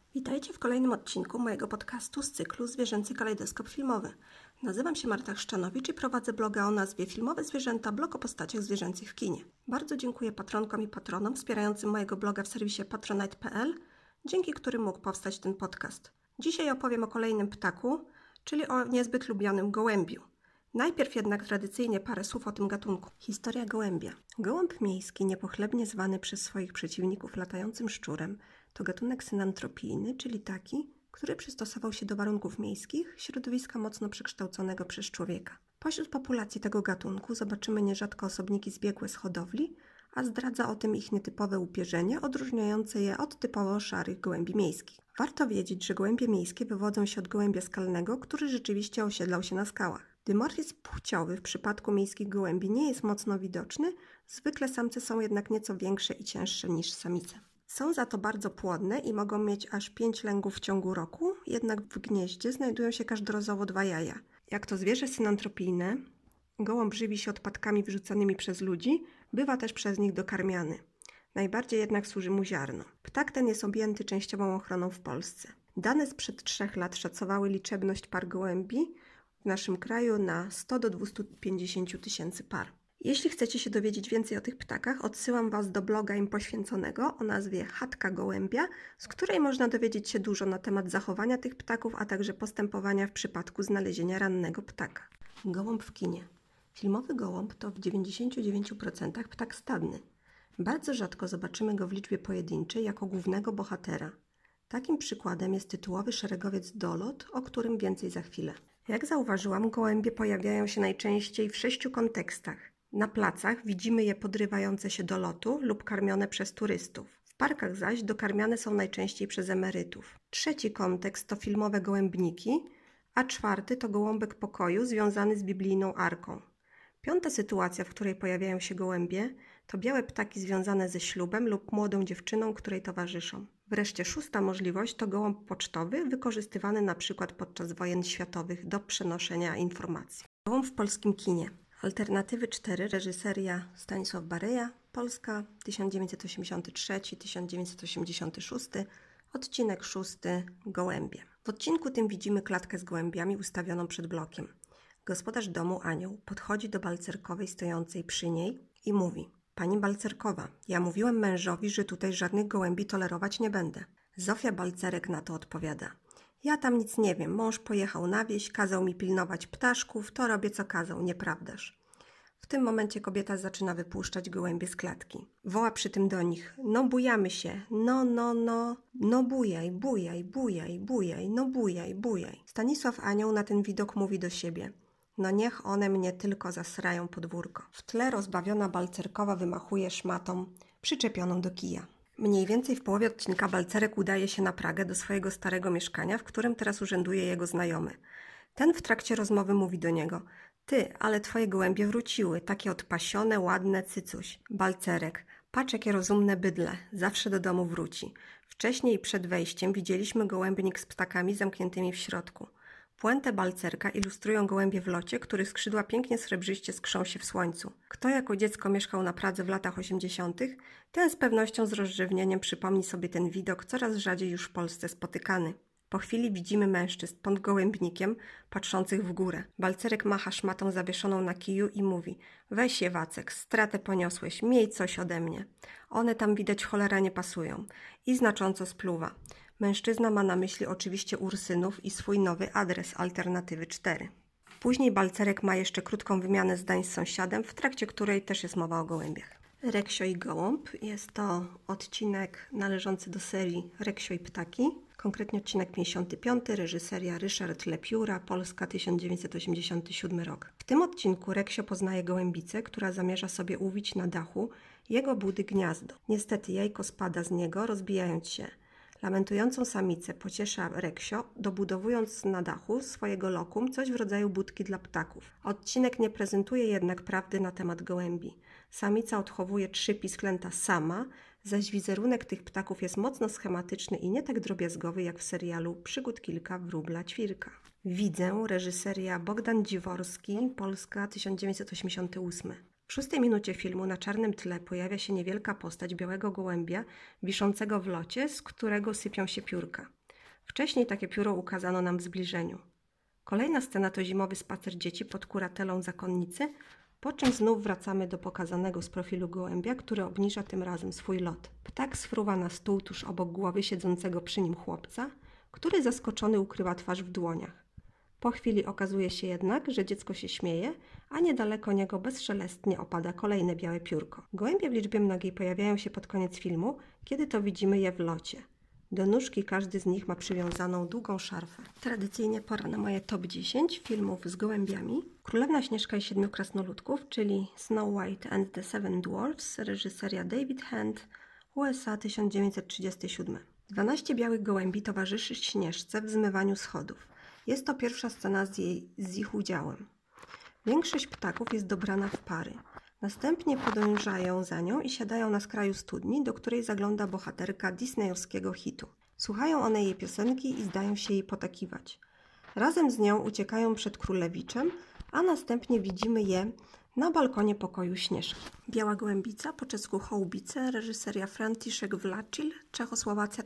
Witajcie w kolejnym odcinku mojego podcastu z cyklu Zwierzęcy kalejdoskop filmowy. Nazywam się Marta Chrzczanowicz i prowadzę bloga o nazwie Filmowe Zwierzęta, blog o postaciach zwierzęcych w kinie. Bardzo dziękuję patronkom i patronom wspierającym mojego bloga w serwisie patronite.pl, dzięki którym mógł powstać ten podcast. Dzisiaj opowiem o kolejnym ptaku, czyli o niezbyt lubionym gołębiu. Najpierw jednak tradycyjnie parę słów o tym gatunku. Historia gołębia. Gołąb miejski, niepochlebnie zwany przez swoich przeciwników latającym szczurem, to gatunek synantropijny, czyli taki, który przystosował się do warunków miejskich, środowiska mocno przekształconego przez człowieka. Pośród populacji tego gatunku zobaczymy nierzadko osobniki zbiegłe z hodowli, a zdradza o tym ich nietypowe upierzenie, odróżniające je od typowo szarych gołębi miejskich. Warto wiedzieć, że gołębie miejskie wywodzą się od gołębia skalnego, który rzeczywiście osiedlał się na skałach. Dymorfizm płciowy w przypadku miejskich gołębi nie jest mocno widoczny, zwykle samce są jednak nieco większe i cięższe niż samice. Są za to bardzo płodne i mogą mieć aż 5 lęgów w ciągu roku, jednak w gnieździe znajdują się każdorazowo 2 jaja. Jak to zwierzę synantropijne, gołąb żywi się odpadkami wyrzucanymi przez ludzi, bywa też przez nich dokarmiany. Najbardziej jednak służy mu ziarno. Ptak ten jest objęty częściową ochroną w Polsce. Dane sprzed 3 lat szacowały liczebność par gołębi w naszym kraju na 100 do 250 tysięcy par. Jeśli chcecie się dowiedzieć więcej o tych ptakach, odsyłam Was do bloga im poświęconego o nazwie Chatka Gołębia, z której można dowiedzieć się dużo na temat zachowania tych ptaków, a także postępowania w przypadku znalezienia rannego ptaka. Gołąb w kinie. Filmowy gołąb to w 99% ptak stadny. Bardzo rzadko zobaczymy go w liczbie pojedynczej jako głównego bohatera. Takim przykładem jest tytułowy szeregowiec Dolot, o którym więcej za chwilę. Jak zauważyłam, gołębie pojawiają się najczęściej w 6 kontekstach. Na placach widzimy je podrywające się do lotu lub karmione przez turystów. W parkach zaś dokarmiane są najczęściej przez emerytów. 3. kontekst to filmowe gołębniki, a 4. to gołąbek pokoju związany z biblijną arką. 5. sytuacja, w której pojawiają się gołębie, to białe ptaki związane ze ślubem lub młodą dziewczyną, której towarzyszą. Wreszcie 6. możliwość to gołąb pocztowy, wykorzystywany np. podczas wojen światowych do przenoszenia informacji. Gołąb w polskim kinie. Alternatywy 4, reżyseria Stanisław Bareja, Polska 1983-1986, odcinek 6, Gołębie. W odcinku tym widzimy klatkę z gołębiami ustawioną przed blokiem. Gospodarz domu, Anioł, podchodzi do Balcerkowej stojącej przy niej i mówi: Pani Balcerkowa, ja mówiłem mężowi, że tutaj żadnych gołębi tolerować nie będę. Zofia Balcerek na to odpowiada: Ja tam nic nie wiem, mąż pojechał na wieś, kazał mi pilnować ptaszków, to robię co kazał, nieprawdaż? W tym momencie kobieta zaczyna wypuszczać gołębie z klatki. Woła przy tym do nich: No bujamy się, no bujaj, bujaj, bujaj, bujaj, no bujaj, bujaj. Stanisław Anioł na ten widok mówi do siebie: No niech one mnie tylko zasrają podwórko. W tle rozbawiona Balcerkowa wymachuje szmatą przyczepioną do kija. Mniej więcej w połowie odcinka Balcerek udaje się na Pragę do swojego starego mieszkania, w którym teraz urzęduje jego znajomy. Ten w trakcie rozmowy mówi do niego: Ty, ale twoje gołębie wróciły, takie odpasione, ładne, cycuś. Balcerek: Patrz, jakie rozumne bydle, zawsze do domu wróci. Wcześniej przed wejściem widzieliśmy gołębnik z ptakami zamkniętymi w środku. Puentę Balcerka ilustrują gołębie w locie, których skrzydła pięknie srebrzyście skrzą się w słońcu. Kto jako dziecko mieszkał na Pradze w latach 80., ten z pewnością z rozrzewnieniem przypomni sobie ten widok, coraz rzadziej już w Polsce spotykany. Po chwili widzimy mężczyzn pod gołębnikiem, patrzących w górę. Balcerek macha szmatą zawieszoną na kiju i mówi: Weź je, Wacek, stratę poniosłeś, miej coś ode mnie. One tam widać cholera nie pasują. I znacząco spluwa. Mężczyzna ma na myśli oczywiście Ursynów i swój nowy adres Alternatywy 4. Później Balcerek ma jeszcze krótką wymianę zdań z sąsiadem, w trakcie której też jest mowa o gołębiach. Reksio i gołąb jest to odcinek należący do serii Reksio i ptaki, konkretnie odcinek 55, reżyseria Ryszard Lepiura, Polska 1987 rok. W tym odcinku Reksio poznaje gołębicę, która zamierza sobie uwić na dachu jego budy gniazdo. Niestety jajko spada z niego, rozbijając się. Lamentującą samicę pociesza Reksio, dobudowując na dachu swojego lokum coś w rodzaju budki dla ptaków. Odcinek nie prezentuje jednak prawdy na temat gołębi. Samica odchowuje 3 pisklęta sama, zaś wizerunek tych ptaków jest mocno schematyczny i nie tak drobiazgowy jak w serialu Przygód kilka wróbla ćwirka. Widzę, reżyseria Bogdan Dziworski, Polska 1988. W 6 minucie filmu na czarnym tle pojawia się niewielka postać białego gołębia wiszącego w locie, z którego sypią się piórka. Wcześniej takie pióro ukazano nam w zbliżeniu. Kolejna scena to zimowy spacer dzieci pod kuratelą zakonnicy, po czym znów wracamy do pokazanego z profilu gołębia, który obniża tym razem swój lot. Ptak sfruwa na stół tuż obok głowy siedzącego przy nim chłopca, który zaskoczony ukrywa twarz w dłoniach. Po chwili okazuje się jednak, że dziecko się śmieje, a niedaleko niego bezszelestnie opada kolejne białe piórko. Gołębie w liczbie mnogiej pojawiają się pod koniec filmu, kiedy to widzimy je w locie. Do nóżki każdy z nich ma przywiązaną długą szarfę. Tradycyjnie pora na moje top 10 filmów z gołębiami. Królewna Śnieżka i Siedmiu Krasnoludków, czyli Snow White and the Seven Dwarfs, reżyseria David Hand, USA 1937. 12 białych gołębi towarzyszy Śnieżce w zmywaniu schodów. Jest to pierwsza scena z ich udziałem. Większość ptaków jest dobrana w pary. Następnie podążają za nią i siadają na skraju studni, do której zagląda bohaterka disneyowskiego hitu. Słuchają one jej piosenki i zdają się jej potakiwać. Razem z nią uciekają przed królewiczem, a następnie widzimy je na balkonie pokoju Śnieżki. Biała gołębica, po czesku Hołubice, reżyseria Franciszek Vlačil, Czechosłowacja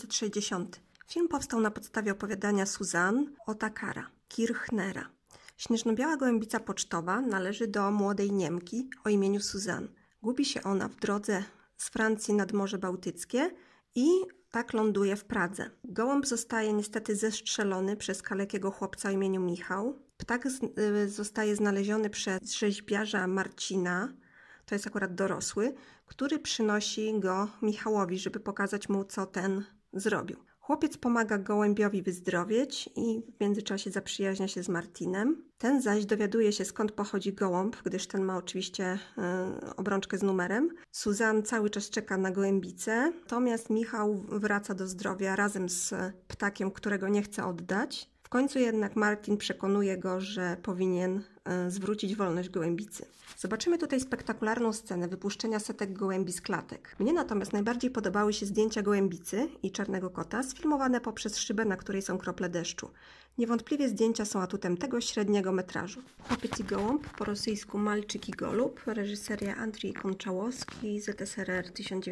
1960. Film powstał na podstawie opowiadania Suzanne Otakara, Kirchnera. Śnieżno-biała gołębica pocztowa należy do młodej Niemki o imieniu Suzanne. Gubi się ona w drodze z Francji nad Morze Bałtyckie i tak ląduje w Pradze. Gołąb zostaje niestety zestrzelony przez kalekiego chłopca o imieniu Michał. Ptak zostaje znaleziony przez rzeźbiarza Marcina, to jest akurat dorosły, który przynosi go Michałowi, żeby pokazać mu, co ten zrobił. Chłopiec pomaga gołębiowi wyzdrowieć i w międzyczasie zaprzyjaźnia się z Martinem. Ten zaś dowiaduje się, skąd pochodzi gołąb, gdyż ten ma oczywiście obrączkę z numerem. Suzanne cały czas czeka na gołębicę, natomiast Michał wraca do zdrowia razem z ptakiem, którego nie chce oddać. W końcu jednak Martin przekonuje go, że powinien zwrócić wolność gołębicy. Zobaczymy tutaj spektakularną scenę wypuszczenia setek gołębi z klatek. Mnie natomiast najbardziej podobały się zdjęcia gołębicy i czarnego kota sfilmowane poprzez szybę, na której są krople deszczu. Niewątpliwie zdjęcia są atutem tego średniego metrażu. Chłopiec i gołąb, po rosyjsku Malczyk i golub, reżyseria Andrzej Konczałowski, ZSRR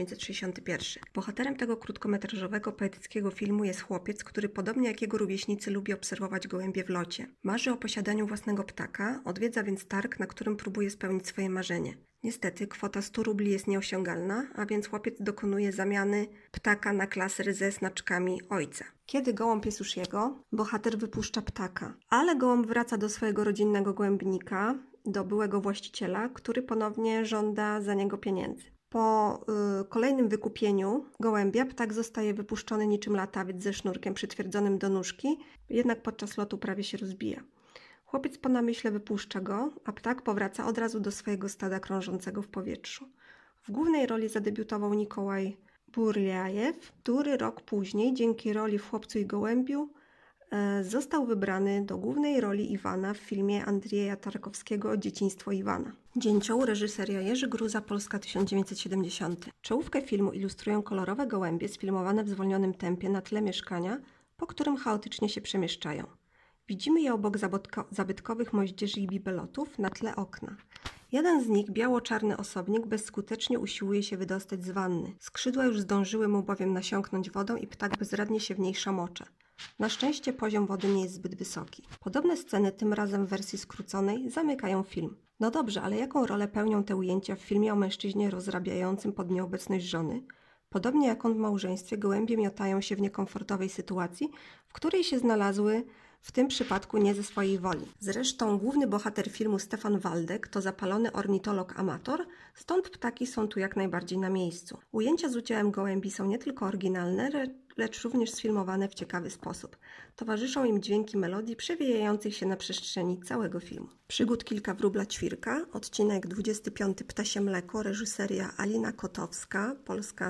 1961. Bohaterem tego krótkometrażowego poetyckiego filmu jest chłopiec, który podobnie jak jego rówieśnicy lubi obserwować gołębie w locie. Marzy o posiadaniu własnego ptaka, odwiedza więc targ, na którym próbuje spełnić swoje marzenie. Niestety kwota 100 rubli jest nieosiągalna, a więc chłopiec dokonuje zamiany ptaka na klaser ze znaczkami ojca. Kiedy gołąb jest już jego, bohater wypuszcza ptaka, ale gołąb wraca do swojego rodzinnego gołębnika, do byłego właściciela, który ponownie żąda za niego pieniędzy. Po kolejnym wykupieniu gołębia ptak zostaje wypuszczony niczym latawiec ze sznurkiem przytwierdzonym do nóżki, jednak podczas lotu prawie się rozbija. Chłopiec po namyśle wypuszcza go, a ptak powraca od razu do swojego stada krążącego w powietrzu. W głównej roli zadebiutował Nikołaj Burliajew, który rok później dzięki roli w Chłopcu i Gołębiu został wybrany do głównej roli Iwana w filmie Andrzeja Tarkowskiego Dzieciństwo Iwana. Dzięcioł, reżyseria Jerzy Gruza, Polska 1970. Czołówkę filmu ilustrują kolorowe gołębie sfilmowane w zwolnionym tempie na tle mieszkania, po którym chaotycznie się przemieszczają. Widzimy je obok zabytkowych moździerzy i bibelotów na tle okna. Jeden z nich, biało-czarny osobnik, bezskutecznie usiłuje się wydostać z wanny. Skrzydła już zdążyły mu bowiem nasiąknąć wodą i ptak bezradnie się w niej szamocze. Na szczęście poziom wody nie jest zbyt wysoki. Podobne sceny, tym razem w wersji skróconej, zamykają film. No dobrze, ale jaką rolę pełnią te ujęcia w filmie o mężczyźnie rozrabiającym pod nieobecność żony? Podobnie jak on w małżeństwie, gołębie miotają się w niekomfortowej sytuacji, w której się znalazły, w tym przypadku nie ze swojej woli. Zresztą główny bohater filmu Stefan Waldek to zapalony ornitolog-amator, stąd ptaki są tu jak najbardziej na miejscu. Ujęcia z udziałem gołębi są nie tylko oryginalne, lecz również sfilmowane w ciekawy sposób. Towarzyszą im dźwięki melodii przewijających się na przestrzeni całego filmu. Przygód kilka wróbla ćwirka, odcinek 25 Ptasie mleko, reżyseria Alina Kotowska, Polska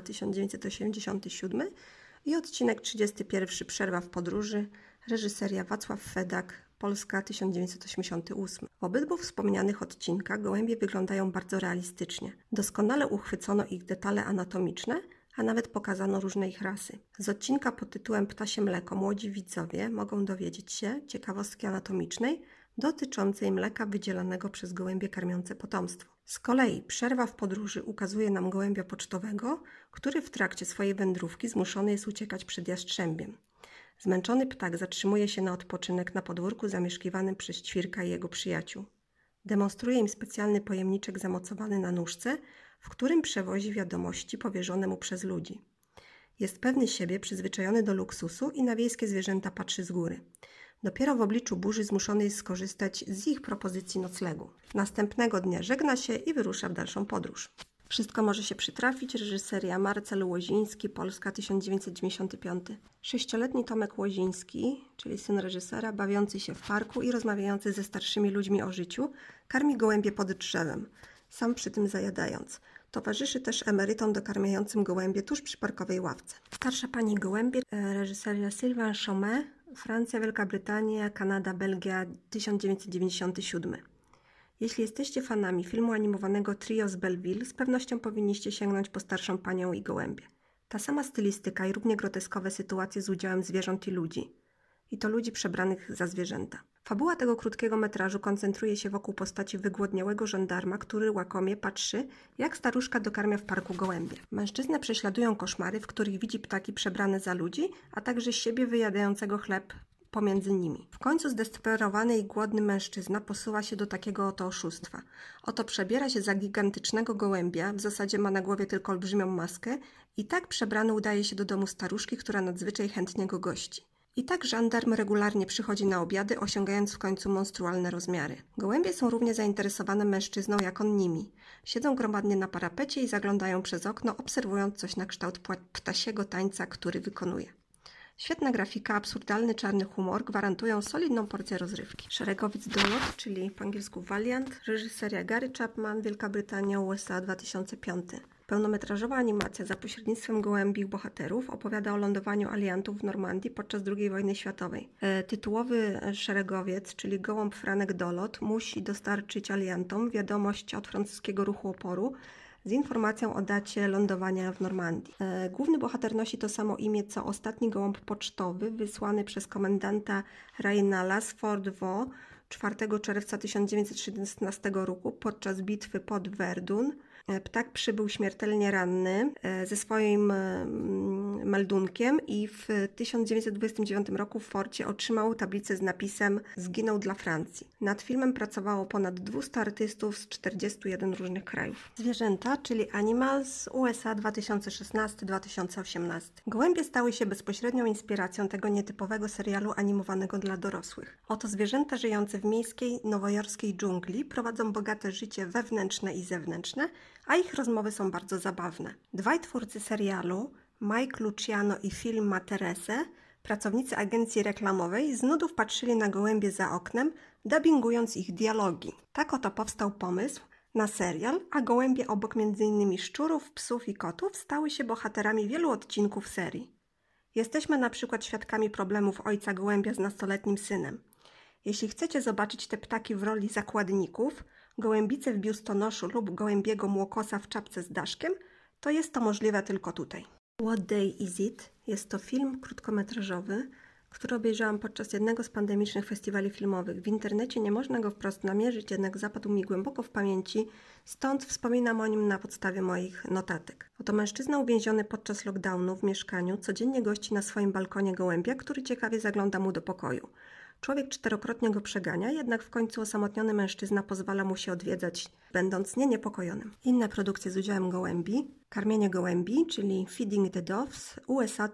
1987 i odcinek 31 Przerwa w podróży, reżyseria Wacław Fedak, Polska 1988. W obydwu wspomnianych odcinkach gołębie wyglądają bardzo realistycznie. Doskonale uchwycono ich detale anatomiczne, a nawet pokazano różne ich rasy. Z odcinka pod tytułem Ptasie mleko młodzi widzowie mogą dowiedzieć się ciekawostki anatomicznej dotyczącej mleka wydzielanego przez gołębie karmiące potomstwo. Z kolei Przerwa w podróży ukazuje nam gołębia pocztowego, który w trakcie swojej wędrówki zmuszony jest uciekać przed jastrzębiem. Zmęczony ptak zatrzymuje się na odpoczynek na podwórku zamieszkiwanym przez ćwirka i jego przyjaciół. Demonstruje im specjalny pojemniczek zamocowany na nóżce, w którym przewozi wiadomości powierzone mu przez ludzi. Jest pewny siebie, przyzwyczajony do luksusu i na wiejskie zwierzęta patrzy z góry. Dopiero w obliczu burzy zmuszony jest skorzystać z ich propozycji noclegu. Następnego dnia żegna się i wyrusza w dalszą podróż. Wszystko może się przytrafić. Reżyseria Marcel Łoziński, Polska, 1995. 6-letni Tomek Łoziński, czyli syn reżysera, bawiący się w parku i rozmawiający ze starszymi ludźmi o życiu, karmi gołębie pod drzewem, sam przy tym zajadając. Towarzyszy też emerytom dokarmiającym gołębie tuż przy parkowej ławce. Starsza pani gołębie, reżyseria Sylvain Chomet, Francja, Wielka Brytania, Kanada, Belgia, 1997. Jeśli jesteście fanami filmu animowanego Trio z Belleville, z pewnością powinniście sięgnąć po Starszą panią i gołębie. Ta sama stylistyka i równie groteskowe sytuacje z udziałem zwierząt i ludzi. I to ludzi przebranych za zwierzęta. Fabuła tego krótkiego metrażu koncentruje się wokół postaci wygłodniałego żandarma, który łakomie patrzy, jak staruszka dokarmia w parku gołębie. Mężczyznę prześladują koszmary, w których widzi ptaki przebrane za ludzi, a także siebie wyjadającego chleb pomiędzy nimi. W końcu zdesperowany i głodny mężczyzna posuwa się do takiego oto oszustwa. Oto przebiera się za gigantycznego gołębia, w zasadzie ma na głowie tylko olbrzymią maskę i tak przebrany udaje się do domu staruszki, która nadzwyczaj chętnie go gości. I tak żandarm regularnie przychodzi na obiady, osiągając w końcu monstrualne rozmiary. Gołębie są równie zainteresowane mężczyzną, jak on nimi. Siedzą gromadnie na parapecie i zaglądają przez okno, obserwując coś na kształt ptasiego tańca, który wykonuje. Świetna grafika, absurdalny czarny humor gwarantują solidną porcję rozrywki. Szeregowiec Dolot, czyli po angielsku Valiant, reżyseria Gary Chapman, Wielka Brytania, USA, 2005. Pełnometrażowa animacja za pośrednictwem gołębich bohaterów opowiada o lądowaniu aliantów w Normandii podczas II wojny światowej. Tytułowy szeregowiec, czyli gołąb Franek Dolot, musi dostarczyć aliantom wiadomość od francuskiego ruchu oporu z informacją o dacie lądowania w Normandii. Główny bohater nosi to samo imię, co ostatni gołąb pocztowy wysłany przez komendanta Raynala z Fort Vaux 4 czerwca 1916 roku podczas bitwy pod Verdun. Ptak przybył śmiertelnie ranny ze swoim meldunkiem i w 1929 roku w forcie otrzymał tablicę z napisem „Zginął dla Francji”. Nad filmem pracowało ponad 200 artystów z 41 różnych krajów. Zwierzęta, czyli Animals, USA, 2016-2018. Gołębie stały się bezpośrednią inspiracją tego nietypowego serialu animowanego dla dorosłych. Oto zwierzęta żyjące w miejskiej, nowojorskiej dżungli prowadzą bogate życie wewnętrzne i zewnętrzne, a ich rozmowy są bardzo zabawne. Dwaj twórcy serialu, Mike Luciano i Phil Materese, pracownicy agencji reklamowej, z nudów patrzyli na gołębie za oknem, dubbingując ich dialogi. Tak oto powstał pomysł na serial, a gołębie obok m.in. szczurów, psów i kotów stały się bohaterami wielu odcinków serii. Jesteśmy na przykład świadkami problemów ojca gołębia z nastoletnim synem. Jeśli chcecie zobaczyć te ptaki w roli zakładników, gołębice w biustonoszu lub gołębiego młokosa w czapce z daszkiem, to jest to możliwe tylko tutaj. What Day Is It? Jest to film krótkometrażowy, który obejrzałam podczas jednego z pandemicznych festiwali filmowych. W internecie nie można go wprost namierzyć, jednak zapadł mi głęboko w pamięci, stąd wspominam o nim na podstawie moich notatek. Oto mężczyzna uwięziony podczas lockdownu w mieszkaniu codziennie gości na swoim balkonie gołębia, który ciekawie zagląda mu do pokoju. Człowiek 4-krotnie go przegania, jednak w końcu osamotniony mężczyzna pozwala mu się odwiedzać, będąc nieniepokojonym. Inne produkcje z udziałem gołębi. Karmienie gołębi, czyli Feeding the Doves, USA,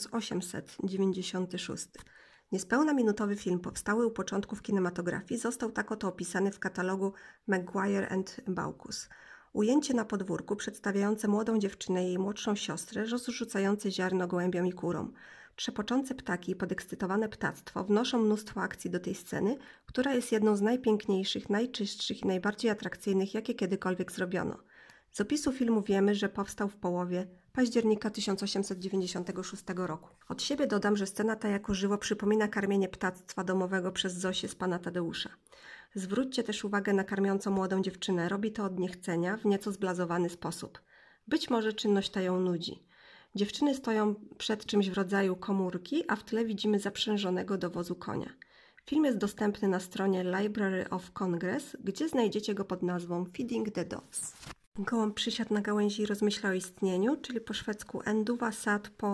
1896. Niespełna minutowy film powstały u początków kinematografii został tak oto opisany w katalogu Maguire and Baucus. Ujęcie na podwórku przedstawiające młodą dziewczynę i jej młodszą siostrę rozrzucające ziarno gołębiom i kurom. Trzepoczące ptaki i podekscytowane ptactwo wnoszą mnóstwo akcji do tej sceny, która jest jedną z najpiękniejszych, najczystszych i najbardziej atrakcyjnych, jakie kiedykolwiek zrobiono. Z opisu filmu wiemy, że powstał w połowie października 1896 roku. Od siebie dodam, że scena ta jako żywo przypomina karmienie ptactwa domowego przez Zosię z Pana Tadeusza. Zwróćcie też uwagę na karmiącą młodą dziewczynę. Robi to od niechcenia, w nieco zblazowany sposób. Być może czynność ta ją nudzi. Dziewczyny stoją przed czymś w rodzaju komórki, a w tle widzimy zaprzężonego do wozu konia. Film jest dostępny na stronie Library of Congress, gdzie znajdziecie go pod nazwą Feeding the Doves. Gołąb przysiadł na gałęzi i rozmyślał o istnieniu, czyli po szwedzku enduva sad po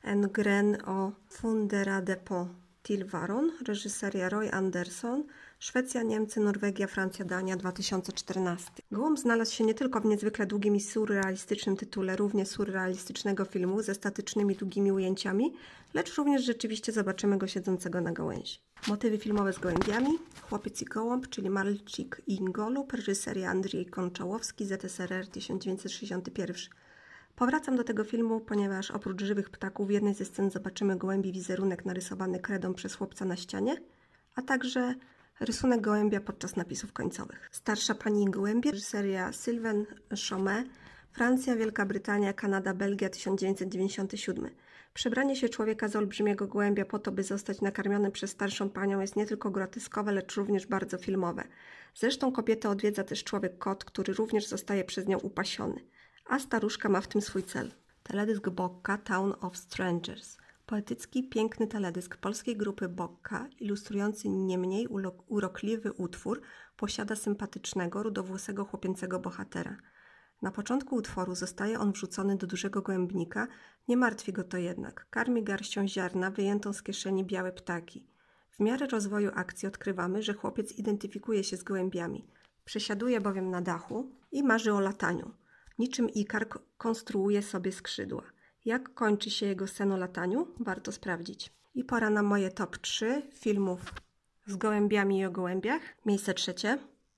En gren o funderade po Tilvaron, reżyseria Roy Andersson, Szwecja, Niemcy, Norwegia, Francja, Dania, 2014. Gołąb znalazł się nie tylko w niezwykle długim i surrealistycznym tytule równie surrealistycznego filmu ze statycznymi długimi ujęciami, lecz również rzeczywiście zobaczymy go siedzącego na gałęzi. Motywy filmowe z gołębiami, Chłopiec i gołąb, czyli Malcik i golub, reżyseria Andrzej Konczałowski, ZSRR 1961. Powracam do tego filmu, ponieważ oprócz żywych ptaków w jednej ze scen zobaczymy gołębi wizerunek narysowany kredą przez chłopca na ścianie, a także rysunek gołębia podczas napisów końcowych. Starsza pani i gołębie, reżyseria Sylvain Chomet, Francja, Wielka Brytania, Kanada, Belgia, 1997. Przebranie się człowieka z olbrzymiego gołębia po to, by zostać nakarmionym przez starszą panią jest nie tylko groteskowe, lecz również bardzo filmowe. Zresztą kobietę odwiedza też człowiek-kot, który również zostaje przez nią upasiony. A staruszka ma w tym swój cel. Teledysk Bokka Town of Strangers. Poetycki, piękny teledysk polskiej grupy Bokka, ilustrujący nie mniej urokliwy utwór, posiada sympatycznego, rudowłosego chłopięcego bohatera. Na początku utworu zostaje on wrzucony do dużego gołębnika, nie martwi go to jednak. Karmi garścią ziarna wyjętą z kieszeni białe ptaki. W miarę rozwoju akcji odkrywamy, że chłopiec identyfikuje się z gołębiami. Przesiaduje bowiem na dachu i marzy o lataniu. Niczym Ikar konstruuje sobie skrzydła. Jak kończy się jego sen o lataniu? Warto sprawdzić. I pora na moje top 3 filmów z gołębiami i o gołębiach. Miejsce trzecie.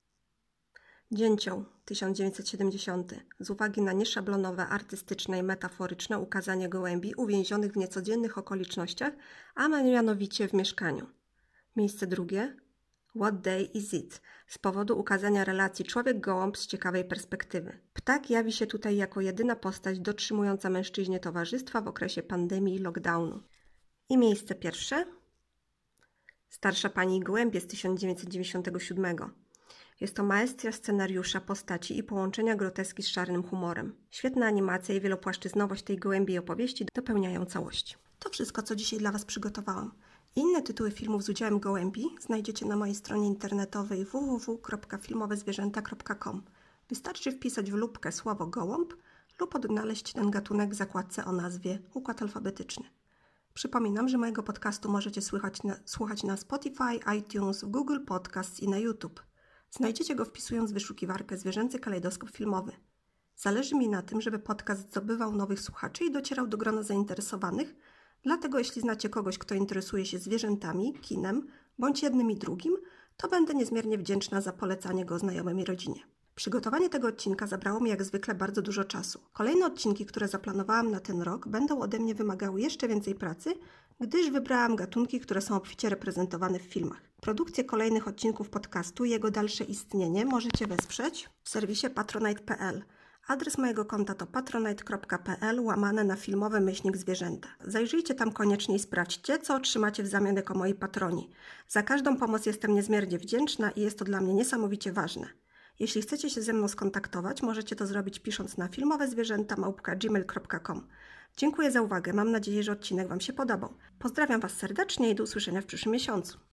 Dzięcioł 1970. Z uwagi na nieszablonowe, artystyczne i metaforyczne ukazanie gołębi uwięzionych w niecodziennych okolicznościach, a mianowicie w mieszkaniu. Miejsce drugie. What Day Is It? Z powodu ukazania relacji człowiek-gołąb z ciekawej perspektywy. Ptak jawi się tutaj jako jedyna postać dotrzymująca mężczyźnie towarzystwa w okresie pandemii i lockdownu. I miejsce pierwsze. Starsza pani i gołębie z 1997. Jest to maestria scenariusza, postaci i połączenia groteski z czarnym humorem. Świetna animacja i wielopłaszczyznowość tej gołębiej opowieści dopełniają całość. To wszystko, co dzisiaj dla Was przygotowałam. Inne tytuły filmów z udziałem gołębi znajdziecie na mojej stronie internetowej www.filmowezwierzęta.com. Wystarczy wpisać w lupkę słowo gołąb lub odnaleźć ten gatunek w zakładce o nazwie Układ alfabetyczny. Przypominam, że mojego podcastu możecie słuchać na Spotify, iTunes, Google Podcasts i na YouTube. Znajdziecie go wpisując w wyszukiwarkę Zwierzęcy kalejdoskop filmowy. Zależy mi na tym, żeby podcast zdobywał nowych słuchaczy i docierał do grona zainteresowanych, dlatego jeśli znacie kogoś, kto interesuje się zwierzętami, kinem, bądź jednym i drugim, to będę niezmiernie wdzięczna za polecanie go znajomym i rodzinie. Przygotowanie tego odcinka zabrało mi jak zwykle bardzo dużo czasu. Kolejne odcinki, które zaplanowałam na ten rok, będą ode mnie wymagały jeszcze więcej pracy, gdyż wybrałam gatunki, które są obficie reprezentowane w filmach. Produkcję kolejnych odcinków podcastu i jego dalsze istnienie możecie wesprzeć w serwisie patronite.pl. Adres mojego konta to patronite.pl/filmowe-zwierzęta. Zajrzyjcie tam koniecznie i sprawdźcie, co otrzymacie w zamian jako moi patroni. Za każdą pomoc jestem niezmiernie wdzięczna i jest to dla mnie niesamowicie ważne. Jeśli chcecie się ze mną skontaktować, możecie to zrobić pisząc na filmowezwierzęta@gmail.com. Dziękuję za uwagę, mam nadzieję, że odcinek Wam się podobał. Pozdrawiam Was serdecznie i do usłyszenia w przyszłym miesiącu.